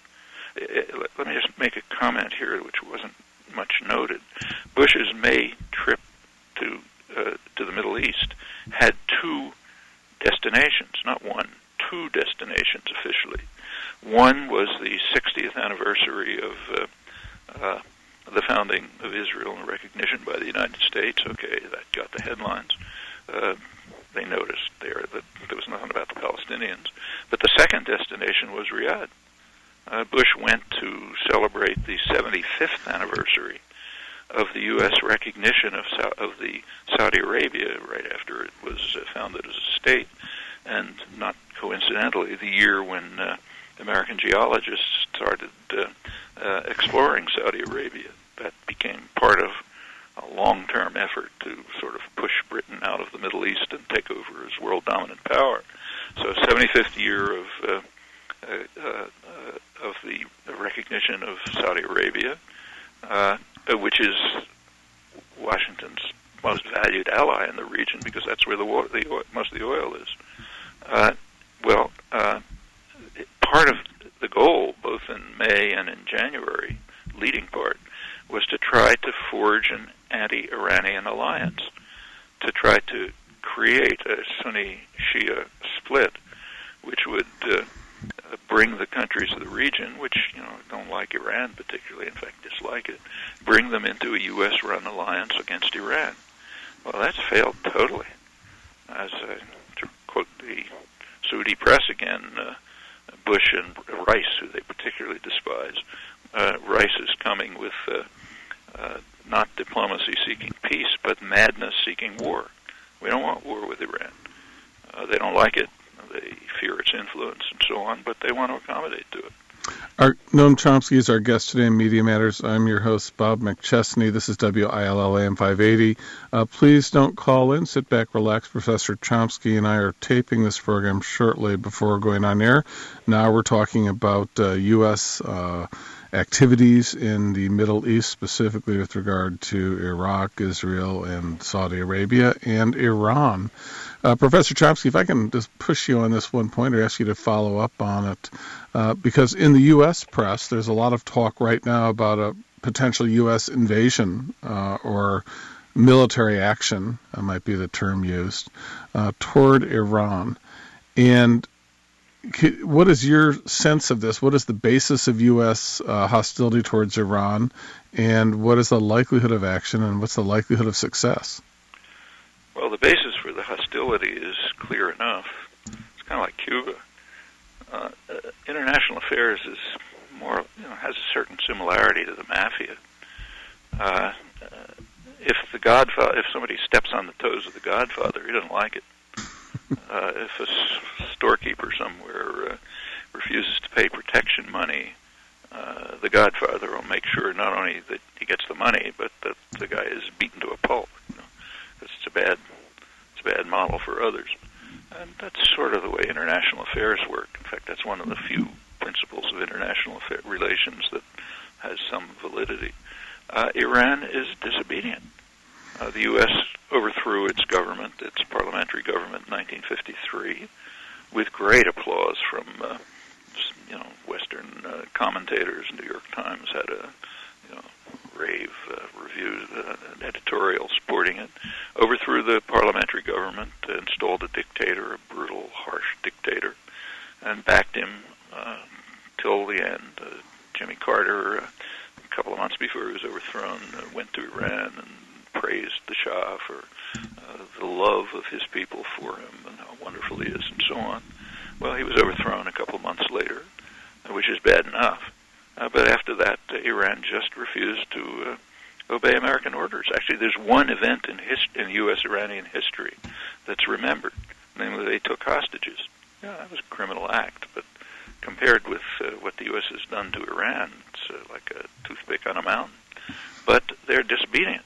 Let me just make a comment here, which wasn't much noted. Bush's May trip to uh, to the Middle East had two destinations, not one, two destinations officially. One was the sixtieth anniversary of uh, uh, the founding of Israel and recognition by the United States. Okay, that got the headlines. Uh, they noticed there that there was nothing about the Palestinians. But the second destination was Riyadh. Uh, Bush went to celebrate the seventy-fifth anniversary of the U S recognition of Sa- of the Saudi Arabia right after it was uh, founded as a state, and not coincidentally, the year when uh, American geologists started uh, uh, exploring Saudi Arabia. That became part of a long-term effort to sort of push Britain out of the Middle East and take over as world dominant power. So, seventy-fifth year of uh, uh, uh, of the recognition of Saudi Arabia, uh, which is Washington's most valued ally in the region because that's where the, wa- the oil, most of the oil is. Uh, well, uh, part of the goal, both in May and in January, leading part, was to try to forge an anti-Iranian alliance, to try to create a Sunni-Shia split, which would uh, bring the countries of the region, which you know don't like Iran particularly, in fact dislike it, bring them into a U S-run alliance against Iran. Well, that's failed totally. As uh, to quote the Saudi press again, uh, Bush and Rice, who they particularly despise, uh, Rice is coming with uh, uh, not diplomacy seeking peace, but madness seeking war. We don't want war with Iran. Uh, they don't like it. They fear its influence and so on, but they want to accommodate to it. Our, Noam Chomsky is our guest today in Media Matters. I'm your host, Bob McChesney. This is W I L L A M five eighty. Uh, please don't call in. Sit back, relax. Professor Chomsky and I are taping this program shortly before going on air. Now we're talking about uh, U S uh, activities in the Middle East, specifically with regard to Iraq, Israel, and Saudi Arabia, and Iran. Uh, Professor Chomsky, if I can just push you on this one point or ask you to follow up on it, uh, because in the U S press, there's a lot of talk right now about a potential U S invasion uh, or military action, uh, might be the term used, uh, toward Iran. And what is your sense of this? What is the basis of U S uh, hostility towards Iran, and what is the likelihood of action, and what's the likelihood of success? Well, the basis for the hostility is clear enough. It's kind of like Cuba. Uh, uh, international affairs is more, you know, has a certain similarity to the mafia. Uh, uh, if the Godfather, if somebody steps on the toes of the Godfather, he doesn't like it. Uh, if a s- storekeeper somewhere uh, refuses to pay protection money, uh, the Godfather will make sure not only that he gets the money, but that the guy is beaten to a pulp. You know, 'cause it's a bad, it's a bad model for others, and that's sort of the way international affairs work. In fact, that's one of the few principles of international affair relations that has some validity. Uh, Iran is disobedient. Uh, the U S overthrew its government, its parliamentary government, in nineteen fifty-three, with great applause from, uh, you know, Western uh, commentators. New York Times had a, you know, rave uh, review, uh, an editorial supporting it. Overthrew the parliamentary government, uh, installed a dictator, a brutal, harsh dictator, and backed him uh, till the end. Uh, Jimmy Carter, uh, a couple of months before he was overthrown, uh, went to Iran and praised the Shah for uh, the love of his people for him and how wonderful he is and so on. Well, he was overthrown a couple of months later, which is bad enough. Uh, but after that, uh, Iran just refused to uh, obey American orders. Actually, there's one event in, his- in U S-Iranian history that's remembered, namely they took hostages. Yeah, that was a criminal act, but compared with uh, what the U S has done to Iran, it's uh, like a toothpick on a mountain. But they're disobedient.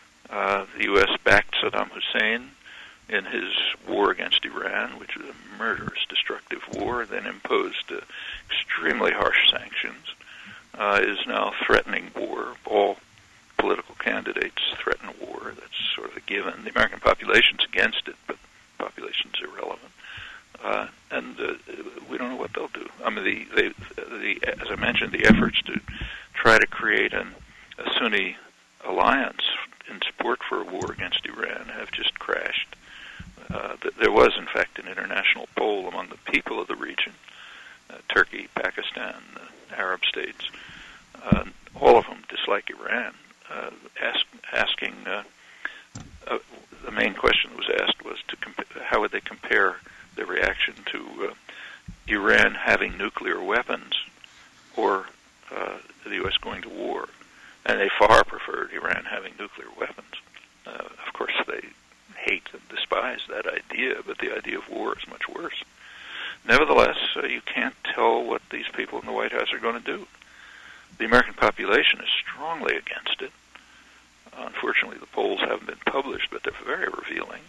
Uh, the U S backed Saddam Hussein in his war against Iran, which was a murderous, destructive war, then imposed uh, extremely harsh sanctions, uh, is now threatening war. All political candidates threaten war. That's sort of a given. The American population's against it, but the population's irrelevant. Uh, and uh, we don't know what they'll do. I mean, the, they, the, as I mentioned, the efforts to try to create an, a Sunni alliance in support for a war against Iran have just crashed. Uh, th- there was, in fact, an international poll among the people of the region, uh, Turkey, Pakistan, uh, Arab states. Uh, all of them dislike Iran. Uh, ask, asking, uh, uh, the main question that was asked was to comp- how would they compare their reaction to uh, Iran having nuclear weapons or uh, the U S going to war. And they far preferred Iran having nuclear weapons. Uh, of course, they hate and despise that idea, but the idea of war is much worse. Nevertheless, uh, you can't tell what these people in the White House are going to do. The American population is strongly against it. Unfortunately, the polls haven't been published, but they're very revealing.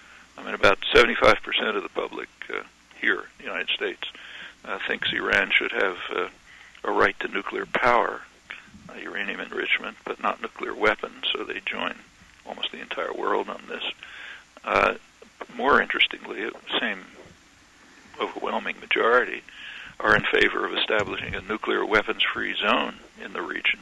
I mean, about seventy-five percent of the public uh, here in the United States uh, thinks Iran should have uh, a right to nuclear power, uh, uranium enrichment, but not nuclear weapons, so they join almost the entire world on this. Uh, more interestingly, the same overwhelming majority are in favor of establishing a nuclear weapons-free zone in the region.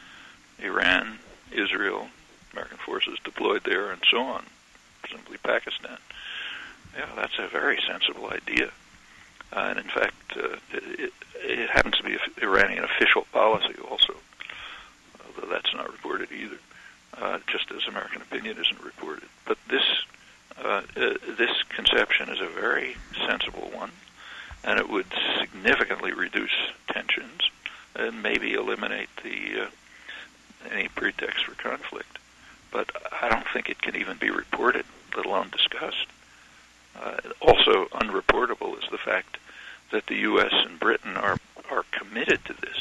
Iran, Israel, American forces deployed there, and so on, presumably Pakistan. Yeah, that's a very sensible idea. Uh, and in fact, uh, it, it happens to be Iranian official policy also, although that's not reported either, uh, just as American opinion isn't reported. But this uh, uh, this conception is a very sensible one, and it would significantly reduce tensions and maybe eliminate the uh, any pretext for conflict. But I don't think it can even be reported, let alone discussed. Uh, also unreportable is the fact that the U S and Britain are are committed to this.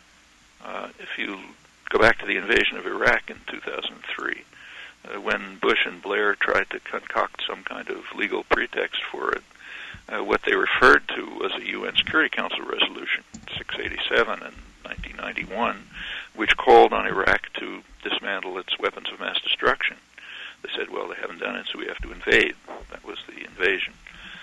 Uh, if you go back to the invasion of Iraq in two thousand three, uh, when Bush and Blair tried to concoct some kind of legal pretext for it, uh, what they referred to was a U N Security Council resolution, six eighty-seven in nineteen ninety-one, which called on Iraq to dismantle its weapons of mass destruction. They said, well, they haven't done it, so we have to invade. That was the invasion.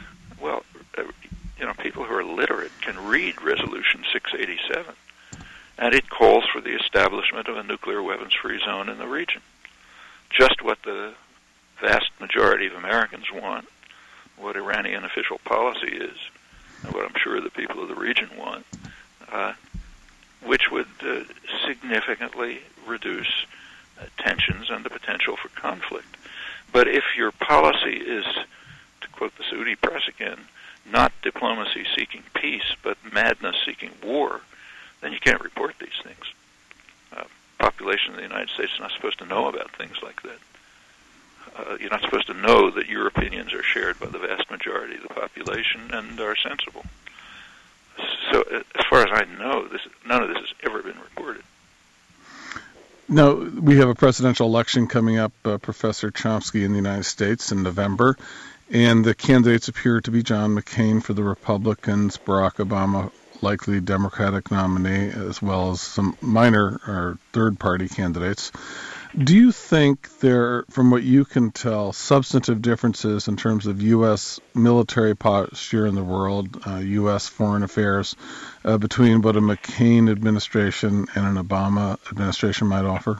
Well, uh, you know, people who are literate can read Resolution six eighty-seven. and it calls for the establishment of a nuclear weapons-free zone in the region. Just what the vast majority of Americans want, what Iranian official policy is, and what I'm sure the people of the region want, uh, which would uh, significantly reduce uh, tensions and the potential for conflict. But if your policy is, to quote the Saudi press again, not diplomacy seeking peace, but madness seeking war, then you can't report these things. Uh, population of the United States is not supposed to know about things like that. Uh, you're not supposed to know that your opinions are shared by the vast majority of the population and are sensible. So, uh, as far as I know, this, none of this has ever been reported. Now, we have a presidential election coming up, uh, Professor Chomsky, in the United States in November, and the candidates appear to be John McCain for the Republicans, Barack Obama, likely Democratic nominee, as well as some minor or third-party candidates. Do you think there, from what you can tell, substantive differences in terms of U S military posture in the world, uh, U S foreign affairs, uh, between what a McCain administration and an Obama administration might offer?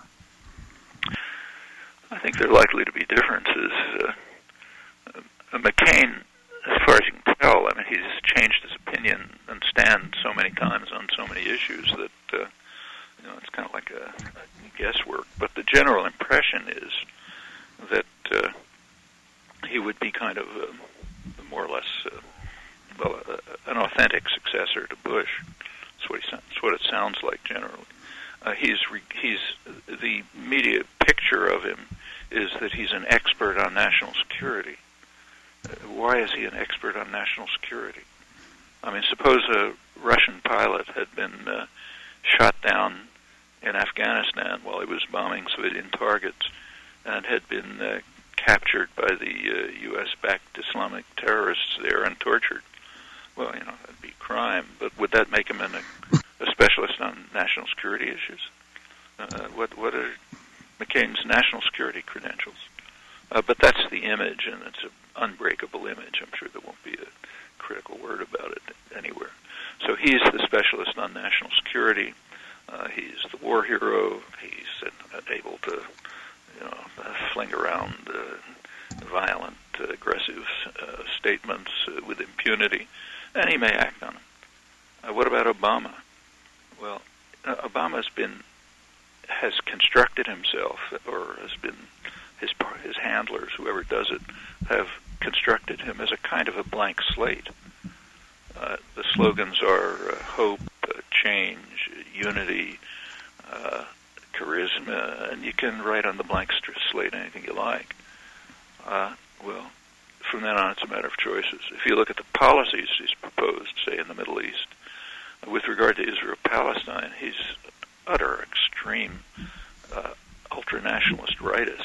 I think there are likely to be differences. Uh, uh, McCain, as far as you can tell, I mean, he's changed his opinion and stand so many times on so many issues that uh, you know, it's kind of like a, a guesswork. But the general impression is that uh, he would be kind of a, more or less, uh, well, a, an authentic successor to Bush. That's what he. That's what it sounds like generally. Uh, he's re, he's the media picture of him is that he's an expert on national security. Uh, why is he an expert on national security? I mean, suppose a Russian pilot had been uh, shot down in Afghanistan while he was bombing civilian targets and had been uh, captured by the uh, U S-backed Islamic terrorists there and tortured. Well, you know, that'd be crime, but would that make him an, a, a specialist on national security issues? Uh, what, what are McCain's national security credentials? Uh, but that's the image, and it's an unbreakable image. I'm sure there won't be a critical word about it anywhere. So he's the specialist on national security. Uh, he's the war hero. He's uh, able to, you know, uh, fling around uh, violent, uh, aggressive uh, statements uh, with impunity, and he may act on them. Uh, what about Obama? Well, uh, Obama's been has constructed himself, or has been his his handlers, whoever does it, have constructed him as a kind of a blank slate. Uh, the slogans are uh, hope, uh, change, unity, uh, charisma, and you can write on the blank slate anything you like. Uh, well, from then on, it's a matter of choices. If you look at the policies he's proposed, say, in the Middle East, uh, with regard to Israel-Palestine, he's utter extreme uh, ultra-nationalist rightist.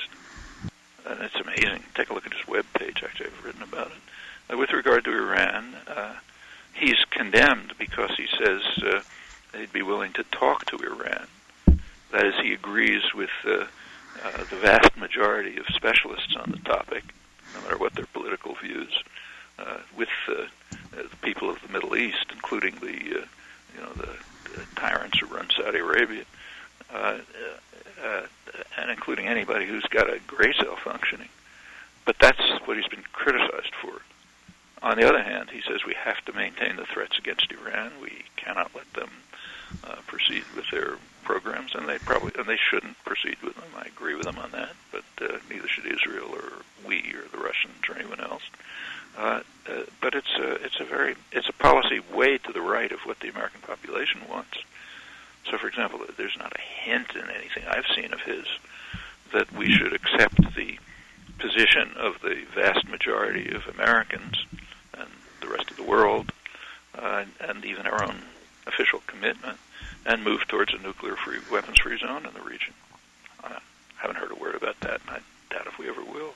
And it's amazing. Take a look at his webpage. Actually, I've written about it. Uh, with regard to Iran, uh, he's condemned because he says uh, he'd be willing to talk to Iran. That is, he agrees with uh, uh, the vast majority of specialists on the topic, no matter what their political views, uh, with uh, uh, the people of the Middle East, including the uh, you know the, the tyrants who run Saudi Arabia, uh, uh, and including anybody who's got a gray cell functioning. But that's what he's been criticized for. On the other hand, he says we have to maintain the threats against Iran. We cannot let them uh, proceed with their programs, and they probably and they shouldn't proceed with them. I agree with him on that, but uh, neither should Israel or we or the Russians or anyone else. Uh, uh, but it's a it's a very it's a policy way to the right of what the American population wants. So, for example, there's not a hint in anything I've seen of his that we should accept the position of the vast majority of Americans and the rest of the world, uh, and even our own official commitment, and move towards a nuclear-free, weapons-free zone in the region. I haven't heard a word about that, and I doubt if we ever will.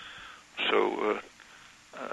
So, uh, uh,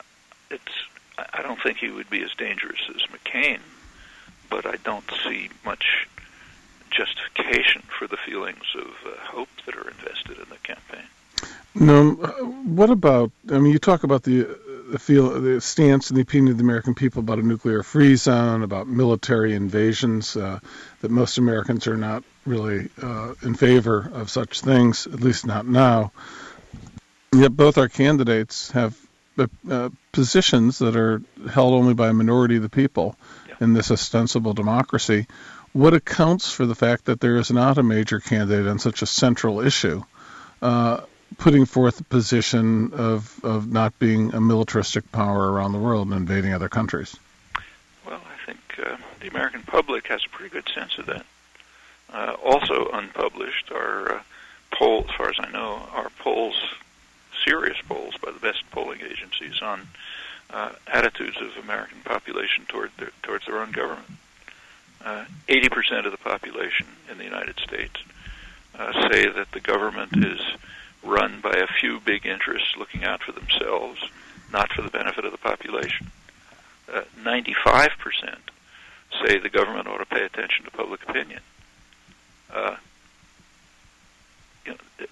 it's I don't think he would be as dangerous as McCain, but I don't see much justification for the feelings of uh, hope that are invested in the campaign. No, what about, I mean, you talk about the the feel the stance and the opinion of the American people about a nuclear-free zone, about military invasions, uh, that most Americans are not really uh, in favor of such things, at least not now. Yet both our candidates have uh, positions that are held only by a minority of the people yeah. in this ostensible democracy. What accounts for the fact that there is not a major candidate on such a central issue, uh, putting forth a position of, of not being a militaristic power around the world and invading other countries? Well, I think uh, the American public has a pretty good sense of that. Uh, also unpublished are uh, polls, as far as I know, are polls, serious polls by the best polling agencies on uh, attitudes of the American population toward their, towards their own government. Uh, eighty percent of the population in the United States uh, say that the government is run by a few big interests looking out for themselves, not for the benefit of the population. Uh, ninety-five percent say the government ought to pay attention to public opinion. Uh, you know,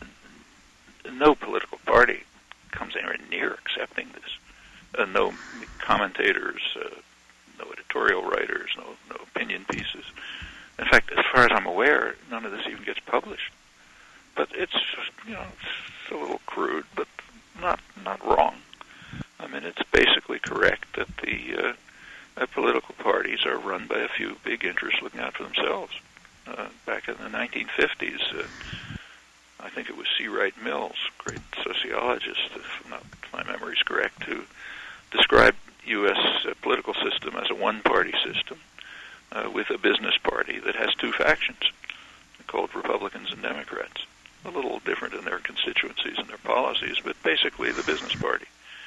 no political party comes anywhere near accepting this. Uh, no commentators, uh, no editorial writers, no, no opinion pieces. In fact, as far as I'm aware, none of this even gets published. But it's, you know, it's a little crude, but not not wrong. I mean, it's basically correct that the uh, uh, political parties are run by a few big interests looking out for themselves. Uh, back in the nineteen fifties, uh, I think it was C. Wright Mills, great sociologist, if not, if my memory is correct, who described U S uh, political system as a one-party system uh, with a business party that has two factions called Republicans and Democrats. A little different in their constituencies and their policies, but basically the business party.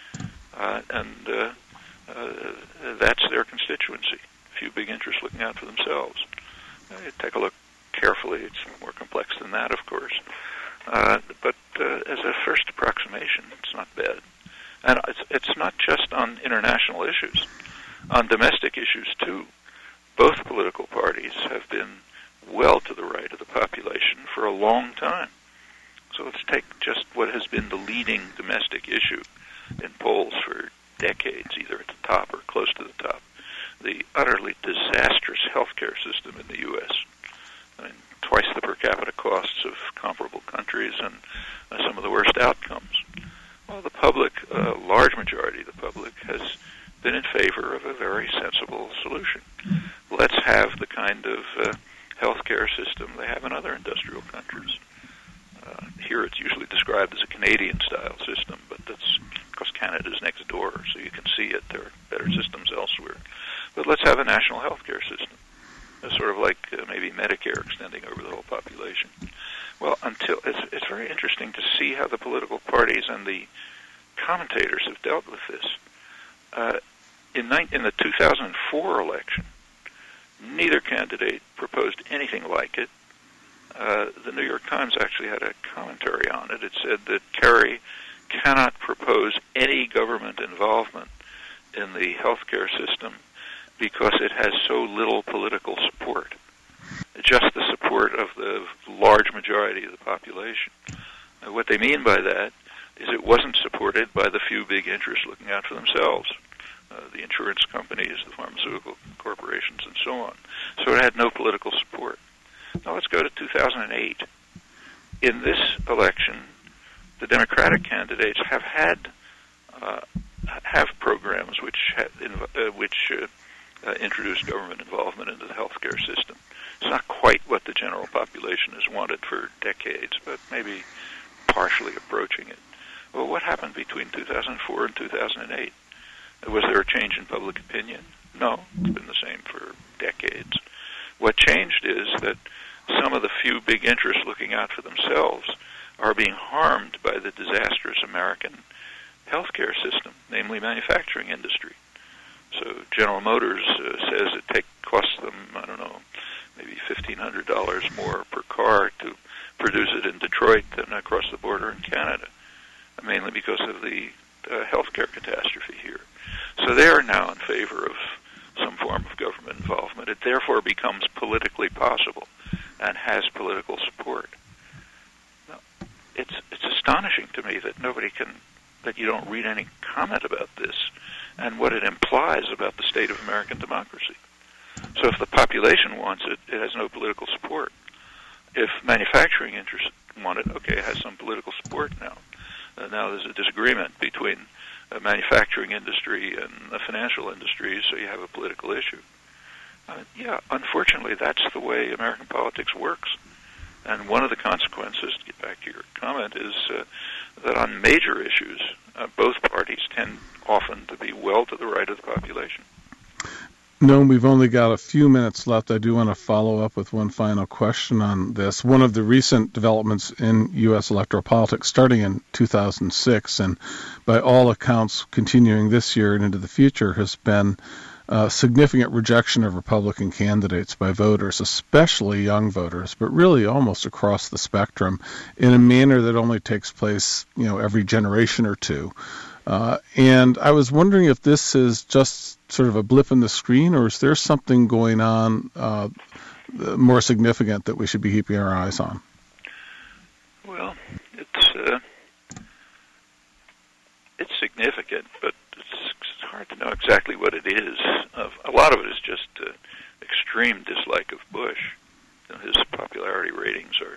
Uh, and uh, uh, that's their constituency. A few big interests looking out for themselves. Uh, take a look carefully. It's more complex than that, of course. Uh, but uh, as a first approximation, it's not bad. And it's, it's not just on international issues. On domestic issues, too, both political parties have been well to the right of the population for a long time. So let's take just what has been the leading domestic issue in polls for decades, either at the top or close to the top, the utterly disastrous healthcare system in the U S I mean, twice the per capita costs of comparable countries and uh, some of the worst outcomes. Well, the public, a uh, large majority of the public, has been in favor of a very sensible solution. Let's have the kind of uh, healthcare system they have in other industrial countries. Uh, here it's usually described as a Canadian-style system, but that's because Canada's next door, so you can see it. There are better systems elsewhere. But let's have a national healthcare system, it's sort of like uh, maybe Medicare extending over the whole population. Well, until it's, it's very interesting to see how the political parties and the commentators have dealt with this. Uh, in, ni- in the two thousand four election, neither candidate proposed anything like it. Uh, the New York Times actually had a commentary on it. It said that Kerry cannot propose any government involvement in the healthcare system because it has so little political support, just the support of the large majority of the population. Uh, what they mean by that is it wasn't supported by the few big interests looking out for themselves, uh, the insurance companies, the pharmaceutical corporations, and so on. So it had no political support. Now let's go to two thousand eight. In this election, the Democratic candidates have had uh, have programs which ha- uh, which uh, uh, introduce government involvement into the healthcare system. It's not quite what the general population has wanted for decades, but maybe partially approaching it. Well, what happened between two thousand four and two thousand eight? Was there a change in public opinion? No, it's been the same for decades. What changed is that some of the few big interests looking out for themselves are being harmed by the disastrous American healthcare system, namely manufacturing industry. So General Motors uh, says it take, costs them, I don't know, maybe fifteen hundred dollars more per car to produce it in Detroit than across the border in Canada, mainly because of the uh, healthcare catastrophe here. So they are now in favor of some form of government involvement. It therefore becomes politically possible and has political support. Now, it's it's astonishing to me that nobody can, that you don't read any comment about this and what it implies about the state of American democracy. So if the population wants it, it has no political support. If manufacturing interests want it, okay, it has some political support now. Uh, now there's a disagreement between the manufacturing industry and the financial industry, so you have a political issue. Uh, yeah, unfortunately, that's the way American politics works. And one of the consequences, to get back to your comment, is uh, that on major issues, uh, both parties tend often to be well to the right of the population. Noam, we've only got a few minutes left. I do want to follow up with one final question on this. One of the recent developments in U S electoral politics starting in two thousand six and by all accounts continuing this year and into the future has been uh, significant rejection of Republican candidates by voters, especially young voters, but really almost across the spectrum in a manner that only takes place, you know, every generation or two. Uh, and I was wondering if this is just sort of a blip in the screen, or is there something going on uh, more significant that we should be keeping our eyes on? Well, it's uh, it's significant, but it's, it's hard to know exactly what it is. Uh, a lot of it is just uh, extreme dislike of Bush. You know, his popularity ratings are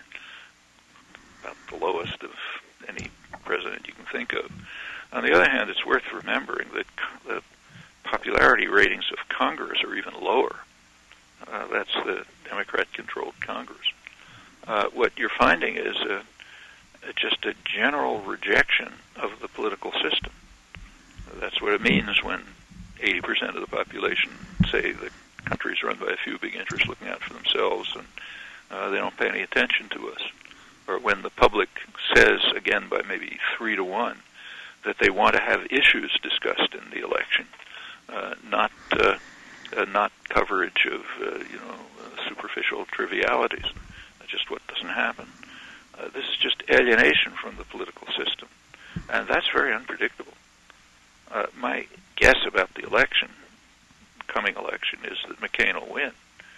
about the lowest of any president you can think of. On the other hand, it's worth remembering that the popularity ratings of Congress are even lower. Uh, that's the Democrat-controlled Congress. Uh, what you're finding is a, a, just a general rejection of the political system. That's what it means when eighty percent of the population say the country is run by a few big interests looking out for themselves, and uh, they don't pay any attention to us. Or when the public says, again by maybe three to one, that they want to have issues discussed in the election, uh, not uh, uh, not coverage of uh, you know uh, superficial trivialities. That's just what doesn't happen. Uh, this is just alienation from the political system, and that's very unpredictable. Uh, my guess about the election, coming election, is that McCain will win,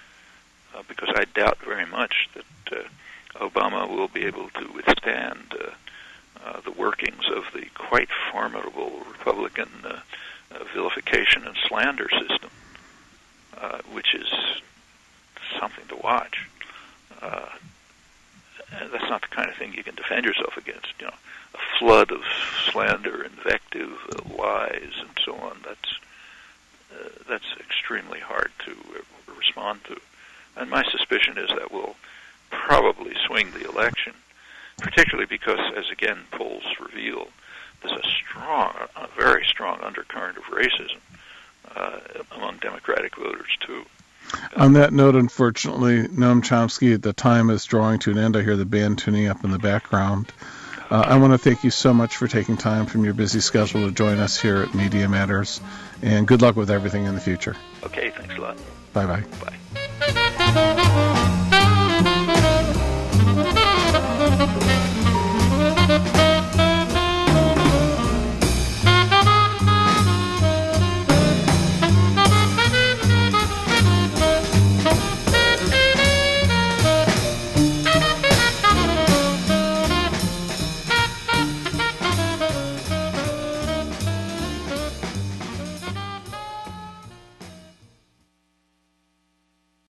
uh, because I doubt very much that uh, Obama will be able to withstand Uh, Uh, the workings of the quite formidable Republican uh, uh, vilification and slander system, uh, which is something to watch. Uh, and that's not the kind of thing you can defend yourself against. You know, a flood of slander, invective, uh, lies, and so on. That's uh, that's extremely hard to uh, respond to. And my suspicion is that will probably swing the election, particularly because, as again polls reveal, there's a strong, a very strong undercurrent of racism uh, among Democratic voters, too. On that note, unfortunately, Noam Chomsky, the time is drawing to an end. I hear the band tuning up in the background. Uh, I want to thank you so much for taking time from your busy schedule to join us here at Media Matters, and good luck with everything in the future. Okay, thanks a lot. Bye-bye. Bye.